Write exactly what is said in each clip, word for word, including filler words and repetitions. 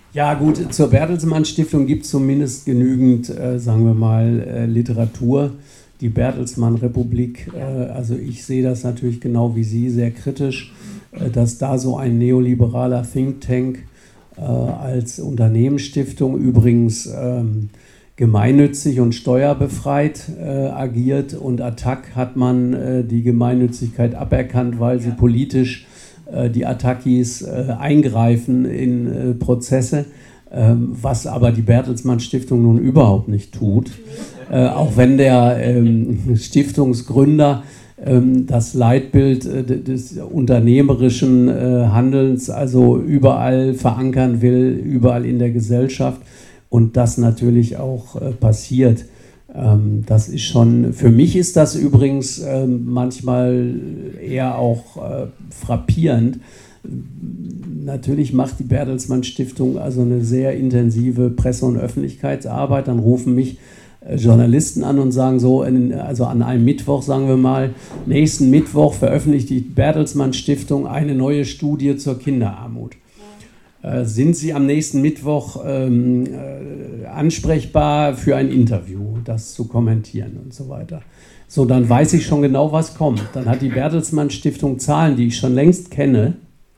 Ja gut, zur Bertelsmann Stiftung gibt es zumindest genügend, äh, sagen wir mal, äh, Literatur. Die Bertelsmann Republik, äh, also ich sehe das natürlich genau wie Sie sehr kritisch, äh, dass da so ein neoliberaler Think Tank äh, als Unternehmensstiftung übrigens ähm, gemeinnützig und steuerbefreit äh, agiert, und Attac hat man äh, die Gemeinnützigkeit aberkannt, weil sie politisch äh, die Attackis äh, eingreifen in äh, Prozesse, ähm, was aber die Bertelsmann Stiftung nun überhaupt nicht tut. Äh, auch wenn der ähm, Stiftungsgründer ähm, das Leitbild äh, des unternehmerischen äh, Handelns also überall verankern will, überall in der Gesellschaft. Und das natürlich auch äh, passiert. Ähm, das ist schon, für mich ist das übrigens äh, manchmal eher auch äh, frappierend. Natürlich macht die Bertelsmann Stiftung also eine sehr intensive Presse- und Öffentlichkeitsarbeit. Dann rufen mich äh, Journalisten an und sagen so, in, also an einem Mittwoch, sagen wir mal, nächsten Mittwoch veröffentlicht die Bertelsmann Stiftung eine neue Studie zur Kinderarmut. Äh, sind Sie am nächsten Mittwoch ähm, äh, ansprechbar für ein Interview, das zu kommentieren und so weiter. So, dann weiß ich schon genau, was kommt. Dann hat die Bertelsmann Stiftung Zahlen, die ich schon längst kenne,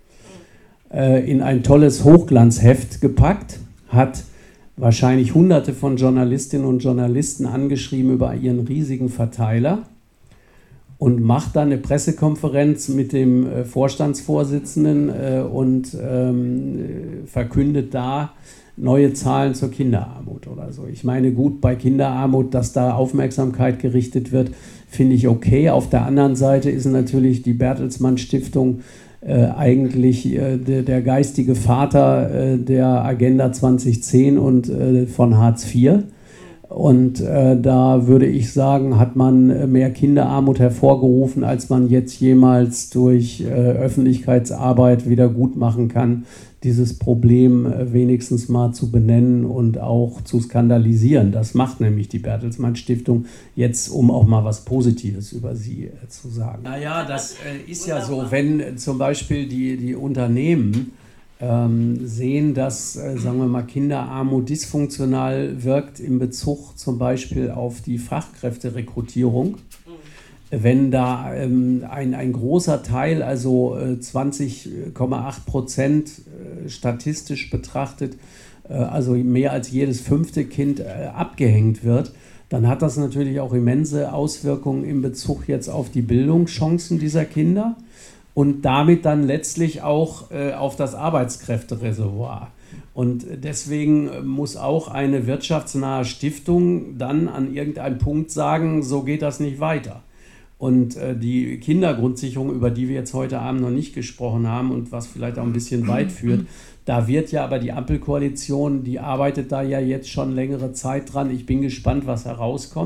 äh, in ein tolles Hochglanzheft gepackt, hat wahrscheinlich hunderte von Journalistinnen und Journalisten angeschrieben über ihren riesigen Verteiler und macht dann eine Pressekonferenz mit dem äh, Vorstandsvorsitzenden äh, und ähm, verkündet da neue Zahlen zur Kinderarmut oder so. Ich meine, gut, bei Kinderarmut, dass da Aufmerksamkeit gerichtet wird, finde ich okay. Auf der anderen Seite ist natürlich die Bertelsmann Stiftung äh, eigentlich äh, der, der geistige Vater äh, der Agenda zwanzig zehn und äh, von Hartz vier. Und äh, da würde ich sagen, hat man mehr Kinderarmut hervorgerufen, als man jetzt jemals durch äh, Öffentlichkeitsarbeit wieder gut machen kann, dieses Problem äh, wenigstens mal zu benennen und auch zu skandalisieren. Das macht nämlich die Bertelsmann Stiftung jetzt, um auch mal was Positives über sie äh, zu sagen. Naja, das äh, ist ja so, wenn äh, zum Beispiel die, die Unternehmen Ähm, sehen, dass, äh, sagen wir mal, Kinderarmut dysfunktional wirkt in Bezug zum Beispiel auf die Fachkräfterekrutierung. Mhm. Wenn da ähm, ein, ein großer Teil, also äh, zwanzig Komma acht Prozent äh, statistisch betrachtet, äh, also mehr als jedes fünfte Kind äh, abgehängt wird, dann hat das natürlich auch immense Auswirkungen in Bezug jetzt auf die Bildungschancen dieser Kinder. Und damit dann letztlich auch äh, auf das Arbeitskräftereservoir. Und deswegen muss auch eine wirtschaftsnahe Stiftung dann an irgendeinem Punkt sagen, so geht das nicht weiter. Und äh, die Kindergrundsicherung, über die wir jetzt heute Abend noch nicht gesprochen haben und was vielleicht auch ein bisschen weit führt, da wird ja aber die Ampelkoalition, die arbeitet da ja jetzt schon längere Zeit dran. Ich bin gespannt, was herauskommt.